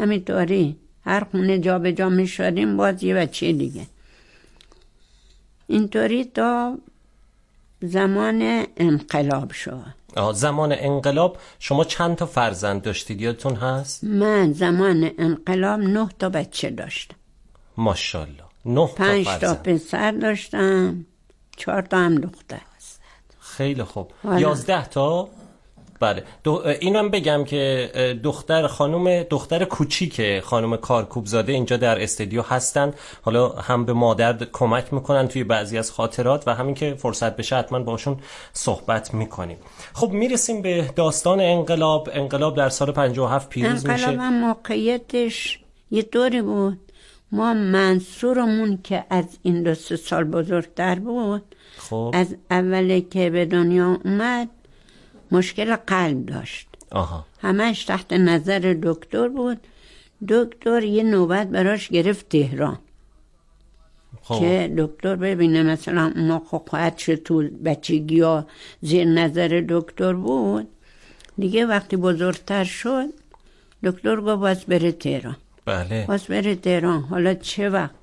همینطوری هر خونه جا به جا می شدیم باز یه بچه دیگه. اینطوری تا زمان انقلاب شد. زمان انقلاب شما چند تا فرزند داشتید یادتون هست؟ من زمان انقلاب 9 تا بچه داشتم. ماشاءالله. 9 تا 5 فرزند. تا پسر داشتم، 4 تا هم دختر. خیلی خوب. 11 تا؟ بله. اینم بگم که دختر کوچیک خانم کارکوبزاده اینجا در استودیو هستن. حالا هم به مادر کمک میکنن توی بعضی از خاطرات و همین که فرصت بشه حتما باشون صحبت میکنیم. خب میرسیم به داستان انقلاب. انقلاب در سال 57 پیروز میشه. انقلاب هم موقعیتش یه طوری بود، ما منصورمون که از این 2-3 سال بزرگتر بود، خب. از اولی که به دنیا اومد مشکل قلب داشت. همش تحت نظر دکتر بود. دکتر یه نوبت براش گرفت تهران که دکتر ببینه مثلا ما خواهدش تو بچگی ها زیر نظر دکتر بود دیگه. وقتی بزرگتر شد دکتر گفت باز بره تهران. بله. باز بره تهران. حالا چه وقت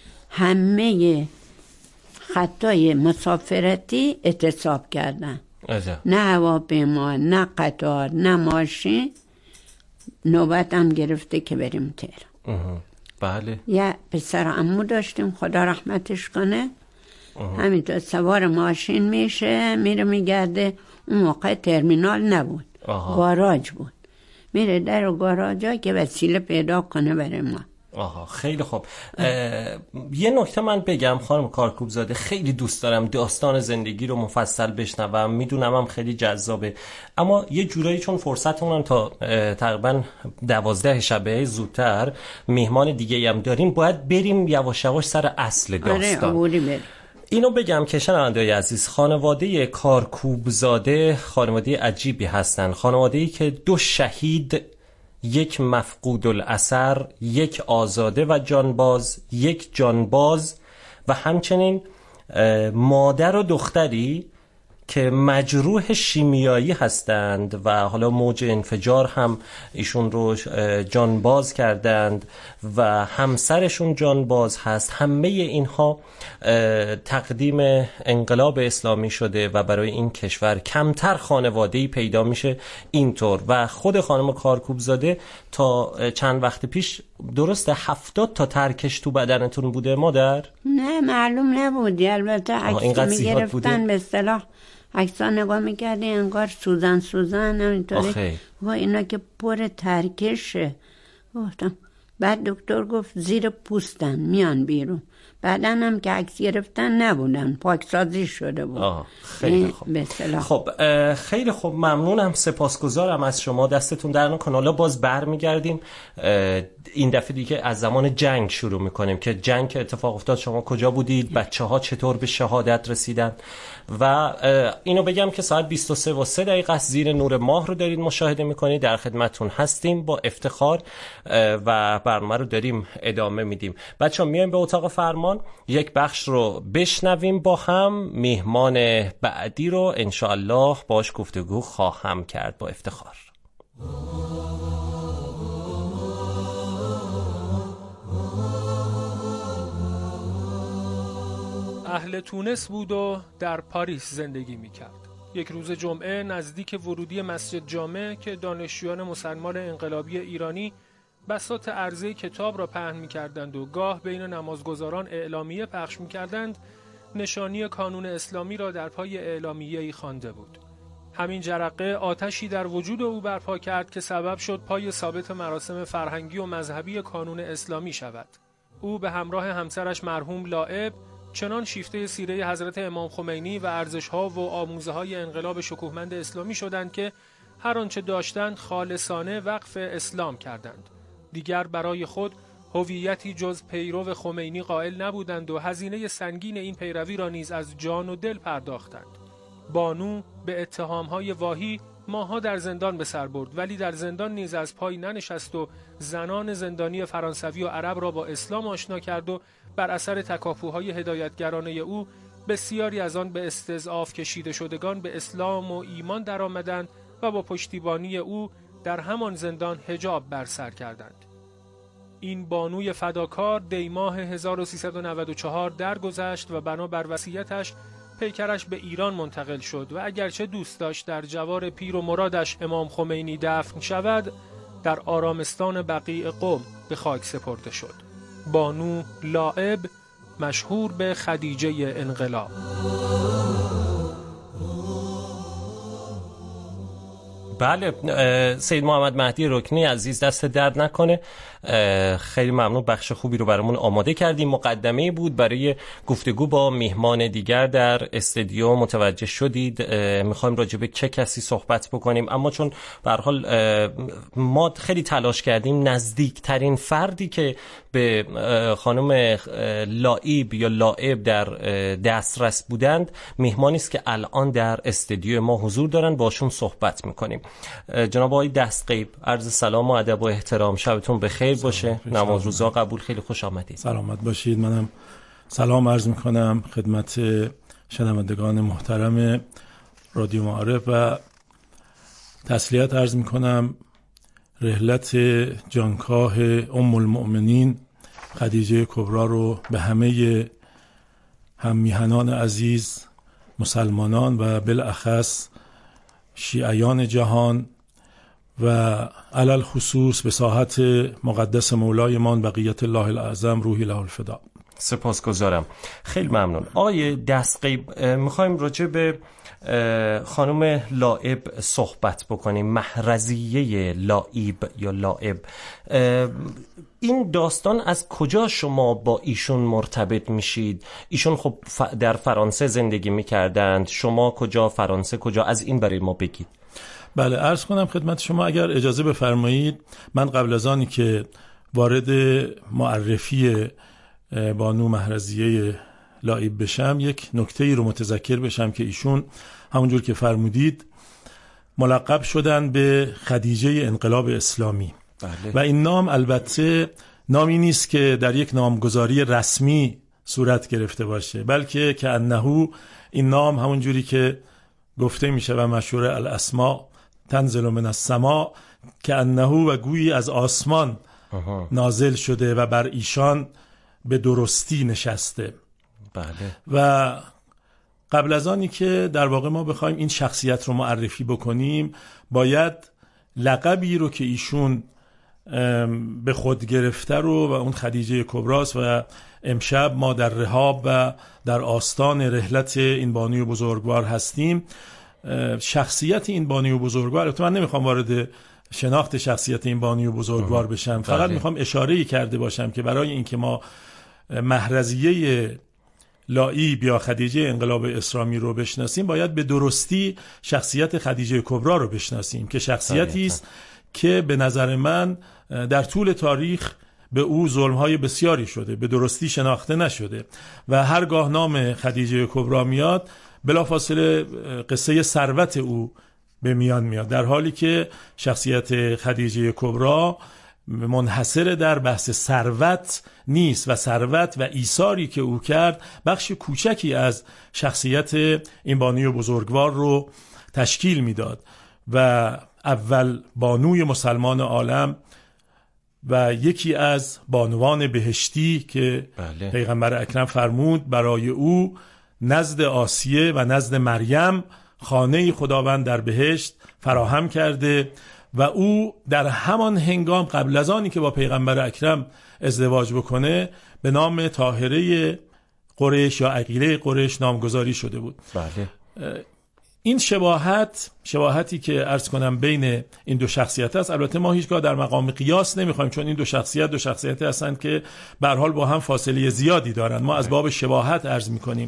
همه خطای مسافرتی اعتصاب کردن، نه هواپیما، نه قطار، نه ماشین. نوبت هم گرفته که بریم تهران. بله. یه پسر عمو داشتیم خدا رحمتش کنه، همینطور سوار ماشین میشه میره میگرده. اون موقع ترمینال نبود، گاراژ بود. میره در گاراژ ها که وسیله پیدا کنه برای ما. خیلی خوب. یه نکته من بگم خانم کارکوبزاده، خیلی دوست دارم داستان زندگی رو مفصل بشنوم، میدونم هم خیلی جذابه، اما یه جورایی چون فرصتمون تا تقریبا 12 شب زودتر مهمان دیگه هم داریم، باید بریم یواش یواش سر اصل داستان. اینو بگم که شنونده‌های عزیز، خانواده کارکوبزاده خانواده عجیبی هستن. خانواده‌ای که 2 شهید، 1 مفقود الاثر، 1 آزاده و جانباز، 1 جانباز و همچنین مادر و دختری که مجروح شیمیایی هستند و حالا موج انفجار هم ایشون رو جانباز کردند و همسرشون جانباز هست. همه اینها تقدیم انقلاب اسلامی شده و برای این کشور کمتر خانواده‌ای پیدا میشه اینطور. و خود خانم کارکوبزاده تا چند وقت پیش درسته 70 تا ترکش تو بدنتون بوده مادر؟ نه معلوم نبودی. البته عکس میگرفتن به اصطلاح عکس‌ها نگاه میکردی انگار سوزن همینطوری و اینا که پر ترکشه. گفتم بعد دکتر گفت زیر پوستن میان بیرون. بعدن هم که عکس گرفتن نبودن، پاکسازی شده بود. خیلی خوب. خب خیلی خوب، ممنونم، سپاسگزارم از شما، دستتون در نکنه. حالا باز برمیگردیم این دفعه دیگه از زمان جنگ شروع میکنیم که جنگ که اتفاق افتاد شما کجا بودید، بچه ها چطور به شهادت رسیدن. و اینو بگم که ساعت 23:03 زیر نور ماه رو دارید مشاهده میکنید. در خدمتون هستیم با افتخار و برنامه رو داریم ادامه میدیم. بچه‌ها میایم به اتاق فرمان، یک بخش رو بشنویم با هم. مهمان بعدی رو انشاءالله باش گفتگو خواهم کرد با افتخار. اهل تونس بود و در پاریس زندگی میکرد. یک روز جمعه نزدیک ورودی مسجد جامع که دانشجویان مسلمان انقلابی ایرانی بساط عرضه کتاب را پهن می‌کردند و گاه بین نمازگزاران اعلامیه پخش می‌کردند، نشانی کانون اسلامی را در پای اعلامیه‌ای خوانده بود. همین جرقه آتشی در وجود او برپا کرد که سبب شد پای ثابت مراسم فرهنگی و مذهبی کانون اسلامی شود. او به همراه همسرش مرحوم لائب چنان شیفته سیره حضرت امام خمینی و ارزش‌ها و آموزه‌های انقلاب شکوهمند اسلامی شدند که هر آنچه داشتند خالصانه وقف اسلام کردند. دیگر برای خود هویتی جز پیرو خمینی قائل نبودند و هزینه سنگین این پیروی را نیز از جان و دل پرداختند. بانو به اتهام‌های واهی ماها در زندان به سر برد، ولی در زندان نیز از پای ننشست و زنان زندانی فرانسوی و عرب را با اسلام آشنا کرد و بر اثر تکاپوهای هدایتگرانه او بسیاری از آن به استضعاف کشیده شدگان به اسلام و ایمان درآمدند و با پشتیبانی او در همان زندان حجاب بر سر کردند. این بانوی فداکار دی ماه 1394 درگذشت و بنابر وصیتش پیکرش به ایران منتقل شد و اگرچه دوست داشت در جوار پیر و مرادش امام خمینی دفن شود، در آرامستان بقیع قم به خاک سپرده شد. بانو لاعب، مشهور به خدیجه انقلاب. بله، سید محمد مهدی رکنی عزیز دست درد نکنه، خیلی ممنون، بخش خوبی رو برامون آماده کردیم. مقدمه بود برای گفتگو با میهمان دیگر در استودیو، متوجه شدید میخوایم راجع به چه کسی صحبت بکنیم، اما چون به هر حال ما خیلی تلاش کردیم نزدیکترین فردی که به خانم لاعب یا لاعب در دسترس بودند میهمانی است که الان در استودیو ما حضور دارن، باشون صحبت میکنیم. جناب آقای دستغیب، عرض سلام و ادب و احترام، شبتون بخیر باشه، نماز روزا قبول، خیلی خوش آمدید. سلامت باشید. منم سلام عرض میکنم خدمت شنوندگان محترم رادیو معارف و تسلیت عرض میکنم رحلت جانکاه ام المؤمنین خدیجه کبری رو به همه هم میهنان عزیز، مسلمانان و بالاخص شیعیان جهان و علل خصوص به ساحت مقدس مولایمان بقیت الله الاعظم روحی له الفدا. سپاسگزارم، خیلی ممنون. آقای دستغیب، میخوایم راجع به خانم لاعب صحبت بکنیم، محرزیه لاعب یا لاعب. این داستان از کجا شما با ایشون مرتبط میشید؟ ایشون خب در فرانسه زندگی میکردند، شما کجا، فرانسه کجا؟ از این برای ما بگید. بله، عرض کنم خدمت شما، اگر اجازه بفرمایید من قبل از آنی که وارد معرفی بانو محرزیه لاعب بشم یک نکته‌ای رو متذکر بشم که ایشون همونجور که فرمودید ملقب شدن به خدیجه انقلاب اسلامی. بله. و این نام البته نامی نیست که در یک نامگذاری رسمی صورت گرفته باشه، بلکه که انهو این نام همونجوری که گفته میشه و مشهور الاسماء تنزل من السماء، که انهو و گویی از آسمان نازل شده و بر ایشان به درستی نشسته. بله. و قبل از آنی که در واقع ما بخوایم این شخصیت رو معرفی بکنیم، باید لقبی رو که ایشون به خود گرفته رو و اون خدیجه کبراست و امشب ما در رحاب و در آستان رحلت این بانوی بزرگوار هستیم. شخصیت این بانوی بزرگوار، البته من نمیخوام وارد شناخت شخصیت این بانوی بزرگوار بشم، فقط میخوام اشاره‌ای کرده باشم که برای اینکه ما محرزیه لاعب یا خدیجه انقلاب اسلامی رو بشناسیم، باید به درستی شخصیت خدیجه کبری رو بشناسیم که شخصیتی است که به نظر من در طول تاریخ به او ظلم‌های بسیاری شده، به درستی شناخته نشده و هرگاه نام خدیجه کبری میاد بلافاصله قصه ثروت او به میان میاد، در حالی که شخصیت خدیجه کبری منحصر در بحث ثروت نیست و ثروت و ایثاری که او کرد بخش کوچکی از شخصیت این بانوی بزرگوار رو تشکیل میداد و اول بانوی مسلمان عالم و یکی از بانوان بهشتی که بله. پیغمبر اکرم فرمود برای او نزد آسیه و نزد مریم خانه خداوند در بهشت فراهم کرده و او در همان هنگام قبل از آنی که با پیغمبر اکرم ازدواج بکنه به نام طاهره قریش یا عقیله قریش نامگذاری شده بود. بله. این شباهتی که عرض کنم بین این دو شخصیت است. البته ما هیچگاه در مقام قیاس نمیخوایم، چون این دو شخصیت هستند که به هر حال با هم فاصله زیادی دارند. ما از باب شباهت عرض میکنیم.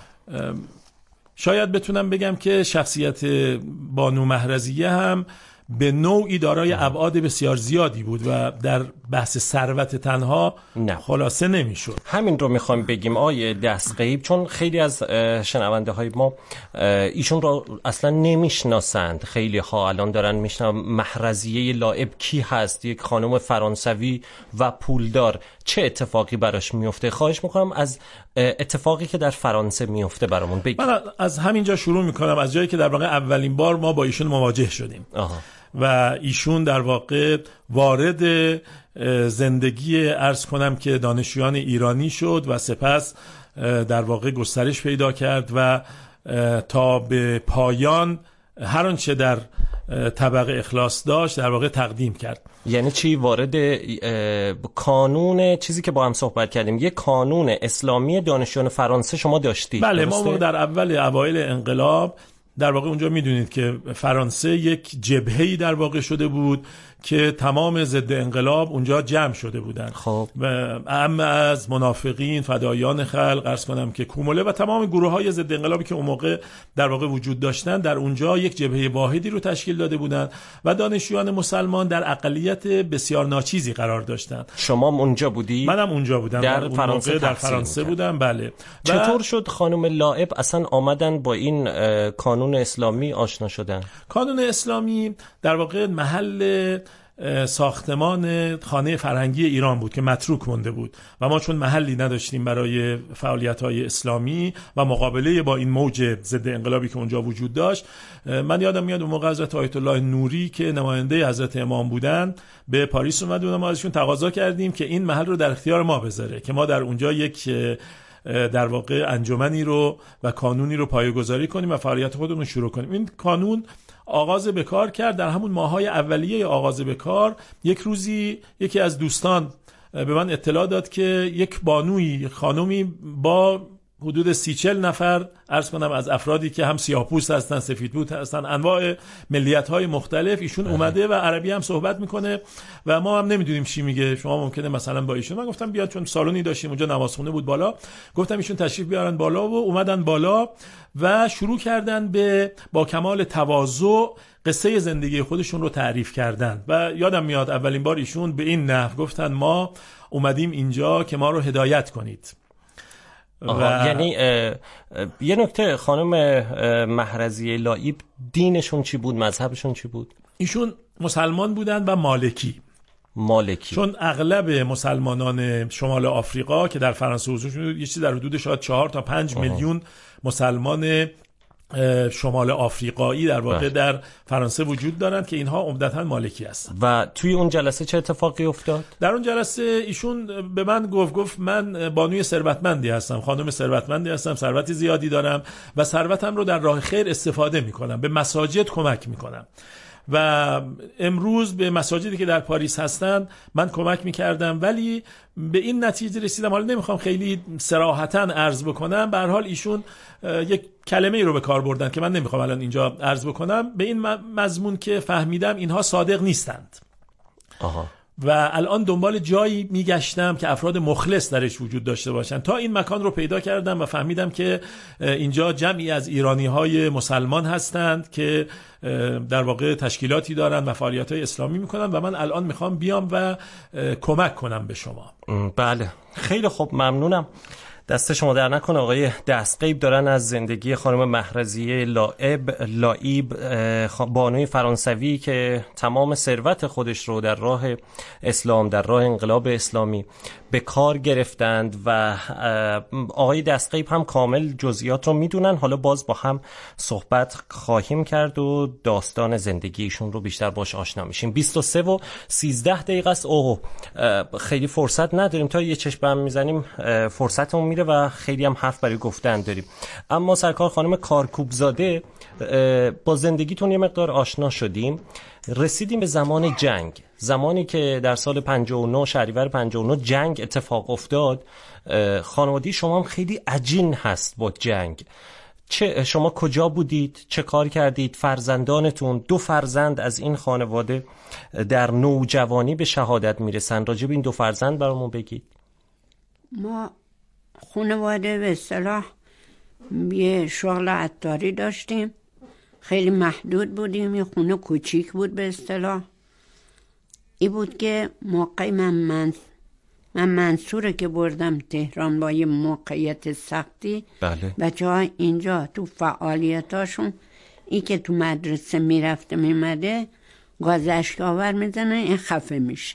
شاید بتونم بگم که شخصیت بانو محرزیه هم به نوعی دارای ابعاد بسیار زیادی بود و در بحث ثروت تنها خلاصه نمیشد. همین رو میخوام بگیم آیه دستغیب، چون خیلی از شنونده های ما ایشون رو اصلا نمیشناسند. خیلی ها الان دارن میشنن محرزیه لاعب کی هست، یک خانم فرانسوی و پولدار، چه اتفاقی براش میفته؟ خواهش میکنم از اتفاقی که در فرانسه میفته برامون بگید. من از همینجا شروع میکنم، از جایی که در واقع اولین بار ما با ایشون مواجه شدیم. و ایشون در واقع وارد زندگی عرض کنم که دانشجویان ایرانی شد و سپس در واقع گسترش پیدا کرد و تا به پایان هر آنچه در طبقه اخلاص داشت در واقع تقدیم کرد. یعنی چی؟ وارد کانون چیزی که با هم صحبت کردیم، یک کانون اسلامی دانشجویان فرانسه شما داشتید؟ بله، ما در اوایل انقلاب در واقع اونجا میدونید که فرانسه یک جبهه‌ای در واقع شده بود که تمام ضد انقلاب اونجا جمع شده بودن. خب اما از منافقین، فدایان خلق، عرض کنم که کومله و تمام گروه‌های ضد انقلابی که اون موقع در واقع وجود داشتن در اونجا یک جبهه واحدی رو تشکیل داده بودن و دانشجویان مسلمان در اقلیت بسیار ناچیزی قرار داشتن. شما اونجا بودی؟ منم اونجا بودم. در فرانسه بودم. بله. چطور شد خانم لائب اصلا آمدن با این کانون اسلامی آشنا شدن؟ کانون اسلامی در واقع محل ساختمان خانه فرهنگی ایران بود که متروک مونده بود و ما چون محلی نداشتیم برای فعالیت‌های اسلامی و مقابله با این موج ضد انقلابی که اونجا وجود داشت، من یادم میاد اون موقع حضرت آیت الله نوری که نماینده حضرت امام بودن به پاریس اومد و ما ازشون تقاضا کردیم که این محل رو در اختیار ما بذاره که ما در اونجا یک در واقع انجمنی رو و کانونی رو پایه‌گذاری کنیم و فعالیت خودمون رو شروع کنیم. این کانون آغاز به کار کرد. در همون ماه‌های اولیه آغاز به کار یک روزی یکی از دوستان به من اطلاع داد که یک بانوی، خانومی با حدود 30-40 نفر عرض کنم از افرادی که هم سیاه‌پوست هستن، سفیدپوست هستن، انواع ملیت‌های مختلف، ایشون اومده و عربی هم صحبت میکنه و ما هم نمیدونیم چی میگه. شما ممکنه مثلا با ایشون، من گفتم بیاد، چون سالونی داشتیم اونجا، نمازخونه بود بالا، گفتم ایشون تشریف بیارن بالا و اومدن بالا و شروع کردن به با کمال تواضع قصه زندگی خودشون رو تعریف کردن و یادم میاد اولین بار ایشون به این نحو گفتن ما اومدیم اینجا که ما رو هدایت کنید. یعنی یه نکته، خانم محرزیه لائب دینشون چی بود؟ مذهبشون چی بود؟ ایشون مسلمان بودن و مالکی. چون اغلب مسلمانان شمال آفریقا که در فرانسه حضور شده، یه چیزی در حدود شاید 4 تا 5 میلیون مسلمان شمال آفریقایی در واقع در فرانسه وجود دارند که اینها عمدتاً مالکی هستند. و توی اون جلسه چه اتفاقی افتاد؟ در اون جلسه ایشون به من گفت من بانوی ثروتمندی هستم، خانم ثروتمندی هستم، ثروت زیادی دارم و ثروتم رو در راه خیر استفاده میکنم، به مساجد کمک میکنم و امروز به مساجدی که در پاریس هستن من کمک میکردم، ولی به این نتیجه رسیدم، حالا نمیخوام خیلی صراحتاً عرض بکنم، به هر حال ایشون یک کلمه ای رو به کار بردن که من نمیخوام الان اینجا عرض بکنم، به این مضمون که فهمیدم اینها صادق نیستند. و الان دنبال جایی میگشتم که افراد مخلص درش وجود داشته باشن تا این مکان رو پیدا کردم و فهمیدم که اینجا جمعی از ایرانی‌های مسلمان هستند که در واقع تشکیلاتی دارن و فعالیت‌های اسلامی میکنن و من الان میخوام بیام و کمک کنم به شما. بله، خیلی خوب، ممنونم. دست شما در نکنه آقای دستغیب دارن از زندگی خانم محرزیه لائب، بانوی فرانسوی که تمام ثروت خودش رو در راه اسلام، در راه انقلاب اسلامی به کار گرفتند و آقای دستغیب هم کامل جزئیات رو میدونن. حالا باز با هم صحبت خواهیم کرد و داستان زندگیشون رو بیشتر باش آشنا میشیم. 23:13 است. خیلی فرصت نداریم، تا یه چشم هم میزنیم فرصتمون میره و خیلی هم حرف برای گفتن داریم. اما سرکار خانم کارکوبزاده، با زندگیتون یه مقدار آشنا شدیم، رسیدیم به زمان جنگ، زمانی که در سال 59 شهریور 59 جنگ اتفاق افتاد. خانواده شما هم خیلی عجین هست با جنگ. شما کجا بودید؟ چه کار کردید؟ فرزندانتون، 2 فرزند از این خانواده در نوجوانی به شهادت میرسن. راجع به این 2 فرزند برامون بگید. ما خانواده به اصطلاح یه شغل عطاری داشتیم، خیلی محدود بودیم، یه خونه کوچیک بود به اصطلاح. ای بود که موقع من منصوره که بردم تهران با یه موقعیت سختی، بله. بچه ها اینجا تو فعالیتاشون ای که تو مدرسه میرفته میمده گاز اشک‌آور میزنه، این خفه میشه.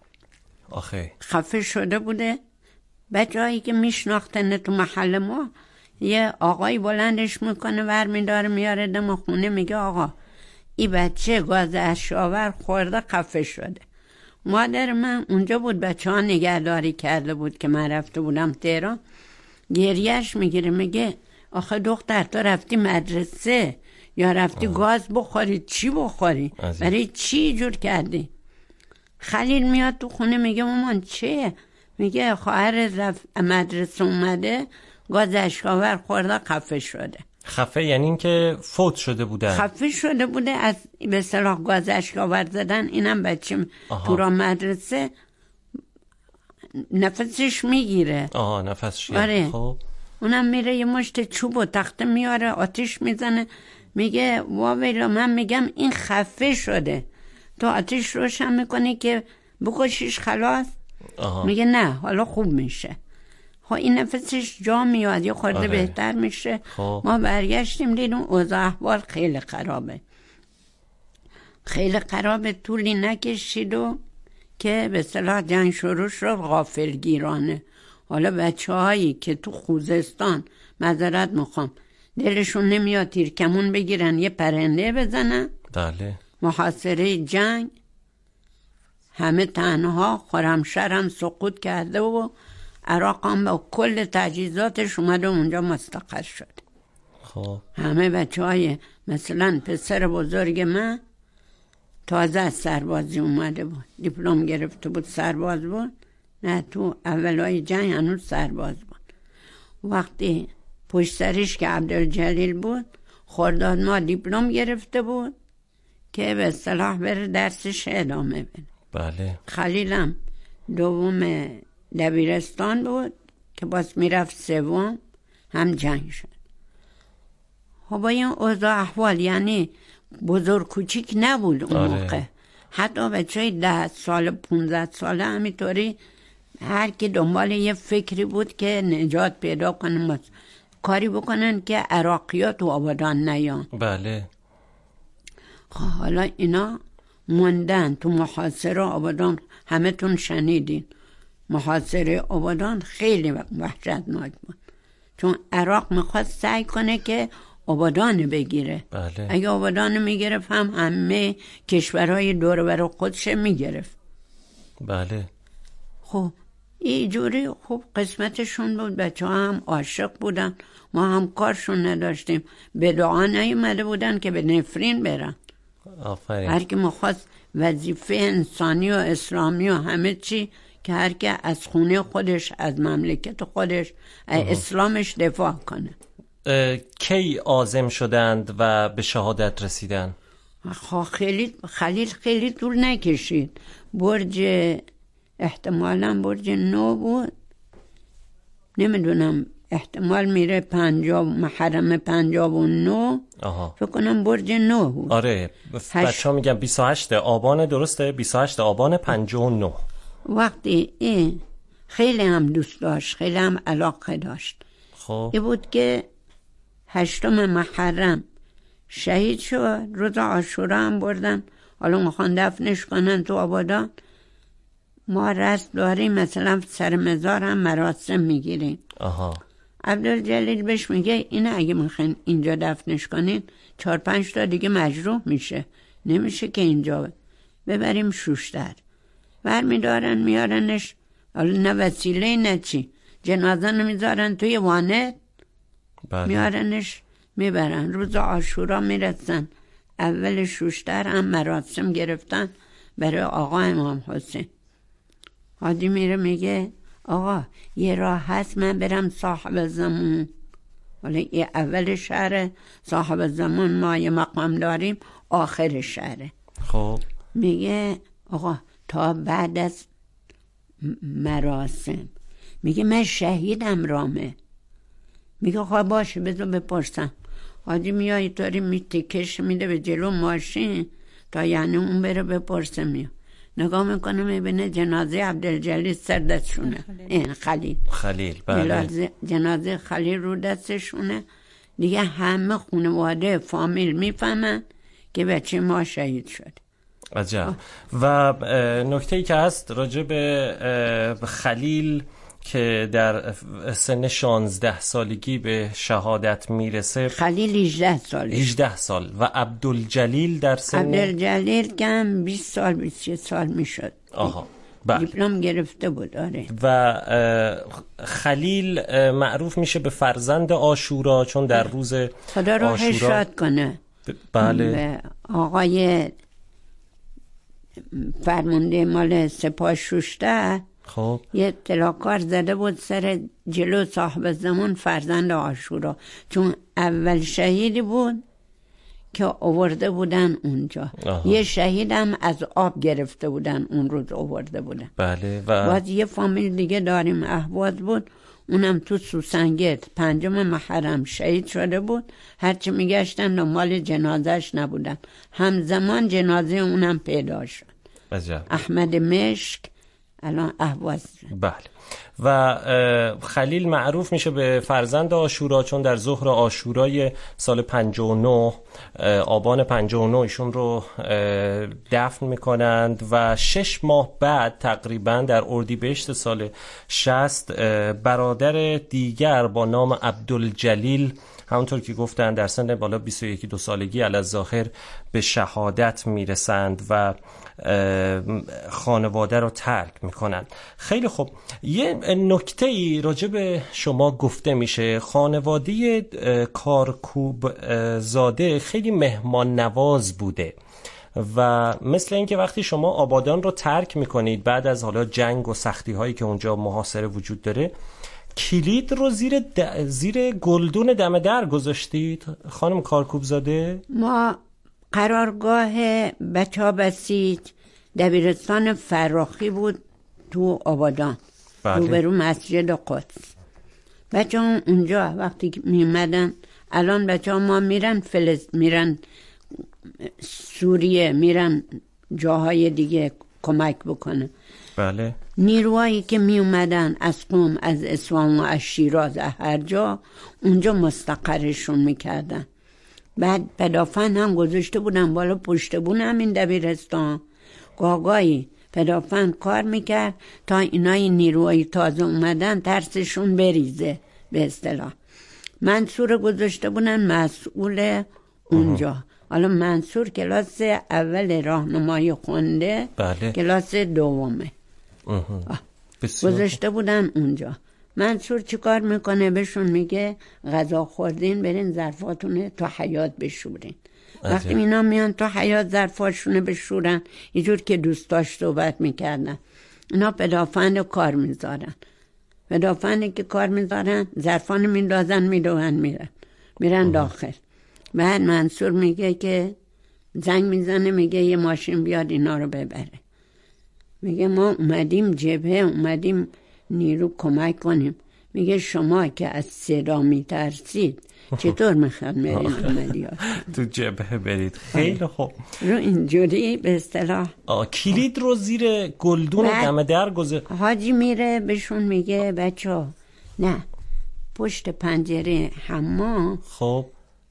خفه شده بوده. بچه هایی که میشناختن تو محل ما، یه آقای بلندش میکنه ور میداره میاره دم خونه، میگه آقا این بچه گاز اشک‌آور خورده خفه شده. مادر من اونجا بود، بچه ها نگهداری کرده بود که من رفته بودم تهران. گریهش میگیره، میگه آخه دختر تو رفتی مدرسه یا رفتی گاز بخوری؟ چی بخوری؟ برای چی جور کردی؟ خلیل میاد تو خونه میگه مامان چه؟ میگه خواهر رفت مدرسه اومده گاز اشک‌آور خورده خفه شده. خفه یعنی این که فوت شده بوده؟ خفه شده بوده از به اصطلاح گاز اشک‌آور زدن. اینم بچه تو را مدرسه نفسش میگیره. نفسش. آره. خب اونم میره یه مشت چوب و تخته میاره آتیش میزنه. میگه واویلا من میگم این خفه شده، تو آتیش روشن میکنی که بکشیش خلاص. میگه نه حالا خوب میشه. خب این نفسش جا میاد یه خورده بهتر میشه. ما برگشتیم دیدیم اوضاع احوال خیلی خرابه، خیلی خرابه. طولی نکشید و که به اصطلاح جنگ شروع شد غافلگیرانه. حالا بچه هایی که تو خوزستان معذرت میخوام دلشون نمیاد تیرکمون بگیرن یه پرنده بزنن، بله، محاصره جنگ، همه تنها. خرمشهر هم سقوط کرده و عراق هم با کل تجهیزاتش اومده اونجا مستقر شد. خب همه بچه های مثلا پسر بزرگ من تازه از سربازی اومده بود، دیپلم گرفته بود، سرباز بود. نه تو اولای جنگ هنوز سرباز بود. وقتی پشت سرش که عبدالجلیل بود خرداد ما دیپلم گرفته بود که به اصطلاح بره درسش ادامه بده. بله. خلیلم دوم دبیرستان بود که باز میرفت سوم، هم جنگ شد. خب با این اوضاع احوال یعنی بزرگ کوچیک نبود اون موقع. حتی بچه 10 سال 15 ساله همینطوری هر کی دنبال یه فکری بود که نجات پیدا کنن، کاری بکنن که عراقیات تو آبادان نیان. بله. خب حالا اینا موندن تو محاصره آبادان. همه تون شنیدین محاصره آبادان خیلی وحشتناک بود، چون عراق میخواست سعی کنه که آبادان بگیره. بله. اگه آبادان میگرفت هم همه کشورهای دور و بر خودش میگرفت. بله. خب اینجوری خوب قسمتشون بود. بچه ها هم عاشق بودن، ما هم کارشون نداشتیم. به دعا نیومده بودن که به نفرین برن. آفرین. هر کی میخواست وظیفه انسانی و اسلامی و همه چی که هر کی از خونه خودش، از مملکت خودش، اسلامش دفاع کنه. کی عازم شدند و به شهادت رسیدن؟ خلیل خیلی طول نکشید. برج احتمالاً برج 9 بود، نمیدونم، احتمال میره 50 محرم 59. فکر کنم برج 9 بود. آره بچه ها میگن 28 آبان، درسته؟ 28 آبان 59. وقتی این خیلی هم دوست داشت، خیلی هم علاقه داشت. خب این بود که 8 محرم شهید شد. روز عاشورا هم بردن، حالا میخوان دفنش کنن تو آبادان. ما رسم داریم، مثلا سر مزار هم مراسم میگیریم. عبدالجلیل بهش میگه اینه اگه میخواین اینجا دفنش کنین 4-5 تا دیگه مجروح میشه، نمیشه که اینجا ببریم شوشتر. برمیدارن میارنش، حالا نه وسیله نه چی، جنازه نمیذارن توی وانت. بله. میارنش میبرن. روز عاشورا میرسن، اول شوشتر هم مراسم گرفتن برای آقا امام حسین. حاجی میره میگه آقا یه راه هست من برم صاحب زمان. حالا یه اول شهر، صاحب زمان ما یه مقام داریم، آخر شهره. خب میگه آقا تا بعد از مراسم. میگه من شهیدم رامه. میگه خب باشه بذار بپرسم. حاجی میای طوری میتکش میده به جلو ماشین تا یعنی اون بره بپرسه. میاد نگاه میکنه میبینه جنازه عبدالجلیل سر دستشونه. این خلیل بله. جنازه خلیل رو دستشونه. دیگه همه خانواده فامیل میفهمن که بچه ما شهید شد. عجب. و نکته‌ای که هست راجع به خلیل که در سن 16 سالگی به شهادت میرسه. خلیل 18 سال و عبدالجلیل در سن عبدالجلیل کم 20 سال 21 سال میشد. دیپلم گرفته بود. آره. و خلیل معروف میشه به فرزند عاشورا، چون در روز خدا رو شاد کنه. بله. آقای فرمانده مال سپاه شوشته خب یه طلاکار زده بود سر جلو صاحب زمان فرزند عاشورا، چون اول شهیدی بود که آورده بودن اونجا. یه شهیدم از آب گرفته بودن اون روز آورده بودن. بله. باز یه فامیل دیگه داریم اهواز بود، اونم تو سوسنگرد 5 محرم شهید شده بود. هرچی میگشتن دنبال جنازش نبودن، همزمان جنازه اونم پیدا شد. عجب. احمد مشک الان اهواز. بله. و خلیل معروف میشه به فرزند عاشورا، چون در ظهر عاشورای سال 59 آبان 59 ایشون رو دفن میکنند و 6 ماه بعد تقریبا در اردیبهشت سال 60 برادر دیگر با نام عبدالجلیل، همونطور که گفتن در سن بالا 21-22 سالگی علی‌الظاهر به شهادت میرسند و خانواده رو ترک میکنن. خیلی خوب، یه نکته‌ای راجع به شما گفته میشه. خانواده کارکوب زاده خیلی مهمان نواز بوده و مثل اینکه وقتی شما آبادان رو ترک میکنید بعد از حالا جنگ و سختی هایی که اونجا محاصره وجود داره، کلید رو زیر گلدون دم در گذاشتید خانم کارکوب زاده؟ ما قرارگاه بچه‌ها بسیج دبیرستان فراخی بود تو آبادان. بله. روبرو مسجد قدس. بچه‌ها اونجا وقتی میمدن، الان بچه‌ها ما میرن سوریه، میرن جاهای دیگه کمک بکنه. بله. نیروهایی که می اومدن از قم، از اصفهان و از شیراز، هر جا اونجا مستقرشون میکردن. بعد پدافند هم گذاشته بودن بالا پشت بون همین دبیرستان. گاگایی پدافند کار میکرد تا اینای نیروهای تازه اومدن ترسشون بریزه به اصطلاح. منصور گذاشته بودن مسئول اونجا. حالا منصور کلاس اول راهنمایی خونده. بله. کلاس دومه گذاشته بودن اونجا. منصور چی کار میکنه؟ بهشون میگه غذا خوردین برین ظرفاتونه تو حیاط بشورین. وقتی اینا میان تو حیاط ظرفاشونه بشورن، یه جور که دوستاش صحبت میکردن، اینا پدافند کار میذارن. پدافندی که کار میذارن ظرفان میندازن میدوهن میرن داخل. بعد منصور میگه که زنگ میزنه، میگه یه ماشین بیاد اینا رو ببره. میگه ما اومدیم جبهه، اومدیم نیرو کمک کنیم. میگه شما که از صدا میترسید چطور میخواد برین عملیات تو جبهه برید؟ خیلی خوب. رو اینجوری به اصطلاح کلید رو زیر گلدون دم در گذاشت. حاجی میره بهشون میگه بچه نه، پشت پنجره حمام خب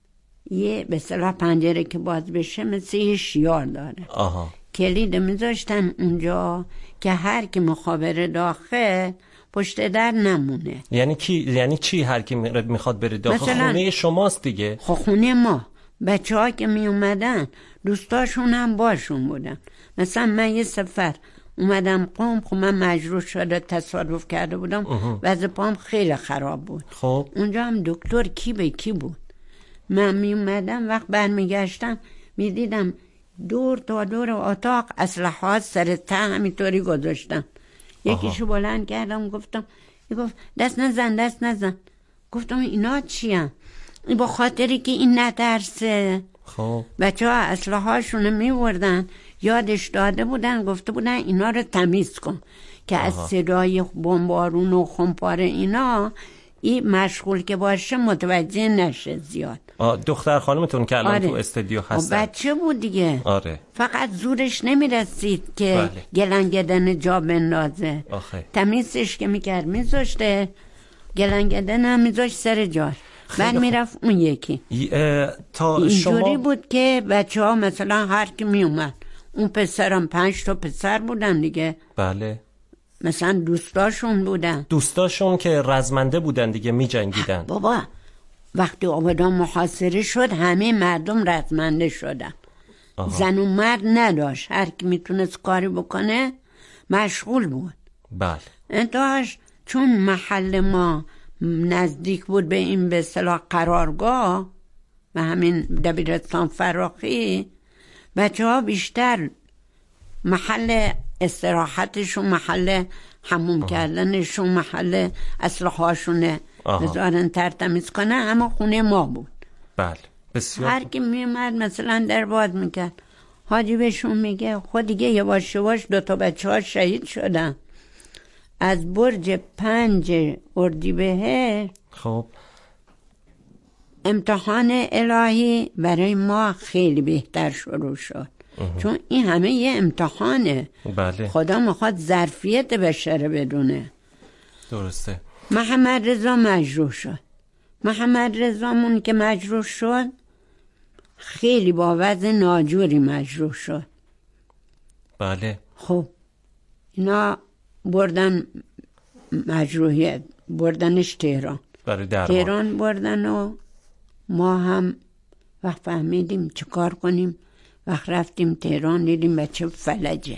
یه به اصطلاح پنجره که باز بشه مثل یه شیار داره. کلید میذاشتن اونجا که هر کی مخابره داخل پشت در نمونه. یعنی چی هر کی میخواد بره داخل؟ خونه شماست دیگه. خونه ما. بچه ها که می اومدن دوستاشون هم باشون بودن. مثلا من یه سفر اومدم قم، خب من مجروح شده تصادف کرده بودم، وضع پام خیلی خراب بود. خب اونجا هم دکتر کی به کی بود. من می اومدم وقت برمیگشتم میدیدم دور تا دور اتاق اسلحه‌ها سر ته همینطوری گذاشتن. یکیشو بلند کردم گفتم، گفت دست نزن. گفتم اینا چی هم؟ با خاطری که این نترسه. خب بچه ها اسلحه‌هاشونو میوردن، یادش داده بودن، گفته بودن اینا رو تمیز کن که از صدای بمبارون و خمپاره اینا این مشغول که باشه متوجه نشه زیاد. دختر خانمتون که الان تو استودیو هستن بچه بود دیگه. آره. فقط زورش نمیرسید که گلنگدن جا بندازه. تمیزش که میکرد میذاشته، گلنگدن هم میذاشت سر جا، بعد میرفت اون یکی. اینجوری بود که بچه ها مثلا هر کی میومد، اون پسرم 5 تا پسر بودن دیگه. بله. مثلا دوستاشون بودن. دوستاشون که رزمنده بودن دیگه، می جنگیدن. بابا وقتی آبادان محاصره شد همه مردم رزمنده شدن. زن و مرد نداشت، هر کی میتونست کاری بکنه مشغول بود. بله. انتهاش چون محل ما نزدیک بود به این به اصطلاح قرارگاه و همین دبیرستان فراخی، بچه ها بیشتر محل استراحتشون، محل حموم کردنشون، محل اسلحه هاشونه بذارن ترتمیز کنه، اما خونه ما بود. بله بسیار. هر کی میومد مثلا در باز میکرد، حاجی بهشون میگه خود دیگه یواش یواش 2 بچه ها شهید شدن از برج 5 اردیبهشت. خب امتحان الهی برای ما خیلی بهتر شروع شد، چون این همه یه امتحانه. بله. خدا میخواد ظرفیت بشره بدونه. درسته. محمد رضا مجروح شد. محمد رضامون که مجروح شد خیلی با وضع ناجوری مجروح شد. بله. خب اینا بردن مجروحیت، بردنش تهران. برای درمان. تهران بردن و ما هم وقت فهمیدیم چه کار کنیم. وقت رفتیم تهران دیدیم بچه فلجه.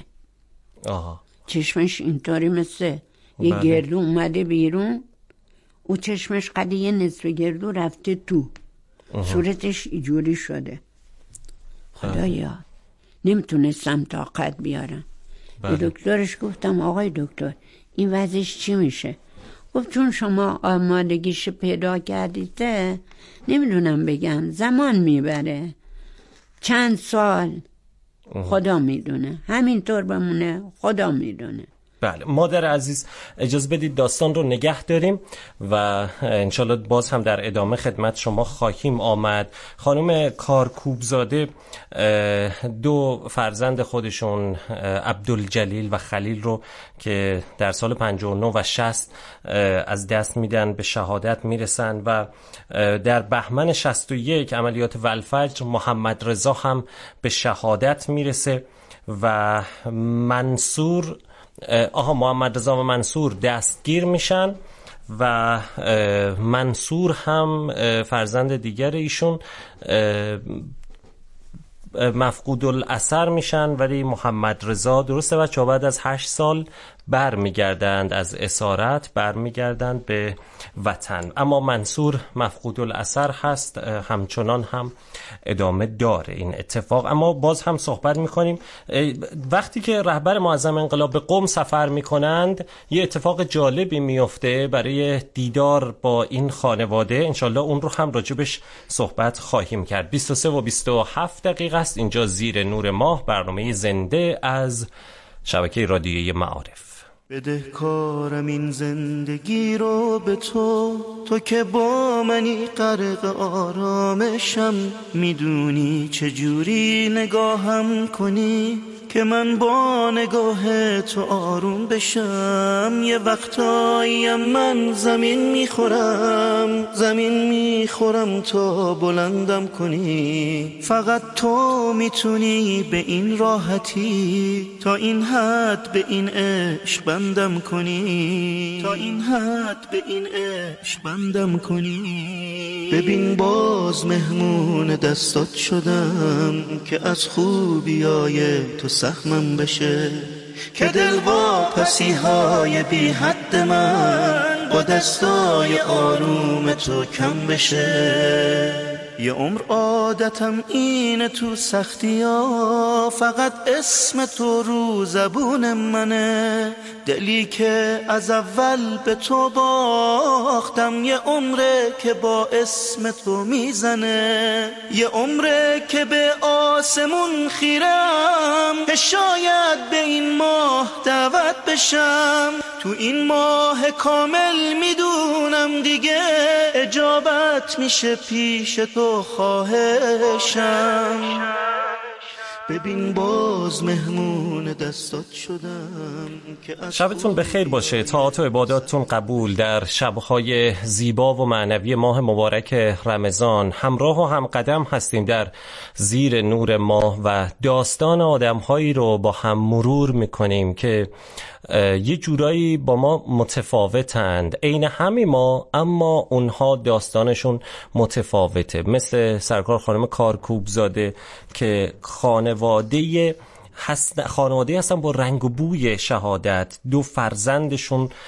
چشمش اینطوری مثل یه گردو اومده بیرون، او چشمش قد یه نصف گردو رفته تو. صورتش اینجوری شده. خدایا نمیتونستم طاقت بیارم. به دکترش گفتم آقای دکتر این وضعش چی میشه؟ گفت چون شما آمادگیش پیدا کردیده نمیدونم بگم، زمان میبره، چند سال، خدا میدونه، همینطور بمونه، خدا میدونه. بله مادر عزیز اجازه بدید داستان رو نگه داریم و انشالله باز هم در ادامه خدمت شما خواهیم آمد. خانم کارکوبزاده 2 فرزند خودشون عبدالجلیل و خلیل رو که در سال 59 و 60 از دست میدن، به شهادت میرسن و در بهمن 61 عملیات والفجر محمد رضا هم به شهادت میرسه و منصور محمد رضا و منصور دستگیر میشن و منصور هم فرزند دیگر ایشون مفقود الاثر میشن، ولی محمد رضا درسته بچه‌ها بعد از 8 سال برمیگردند از اسارت، برمیگردند به وطن، اما منصور مفقود الاثر هست، همچنان هم ادامه داره این اتفاق. اما باز هم صحبت میکنیم وقتی که رهبر معظم انقلاب به قم سفر میکنند یه اتفاق جالبی میفته برای دیدار با این خانواده. انشالله اون رو هم راجبش صحبت خواهیم کرد. 23 و 27 دقیقه است اینجا زیر نور ماه، برنامه زنده از شبکه رادیویی معارف. بدهکارم این زندگی رو به تو که با منی غرق آرامشم، میدونی چجوری نگاهم کنی که من با نگاه تو آروم بشم. یه وقتاییم من زمین میخورم تا بلندم کنی. فقط تو میتونی به این راحتی تا این حد به این عشق بندم کنی، تا این حد به این عشق بندم کنی. ببین باز مهمون دستات شدم که از خوبیای تو سهمم بشه، که دل واپسی های بی حد من با دستای آروم تو کم بشه. یه عمر عادتم اینه تو سختی ها فقط اسم تو رو زبون منه، دلی که از اول به تو باختم یه عمره که با اسم تو میزنه، یه عمره که به آسمون خیرم که شاید به این ماه دعوت بشم. تو این ماه کامل میدونم دیگه اجابت میشه پیش تو خواهشم. ببین باز مهمون دستات شدم که شبتون بخیر باشه. طاعات و عباداتتون قبول. در شبهای زیبا و معنوی ماه مبارک رمضان همراه و هم قدم هستیم در زیر نور ماه و داستان آدم‌هایی رو با هم مرور می‌کنیم که یه جورایی با ما متفاوتند، عین همین ما، اما اونها داستانشون متفاوته. مثل سرکار خانم کارکوبزاده که خانواده هستن با رنگ و بوی شهادت. 2 فرزندشون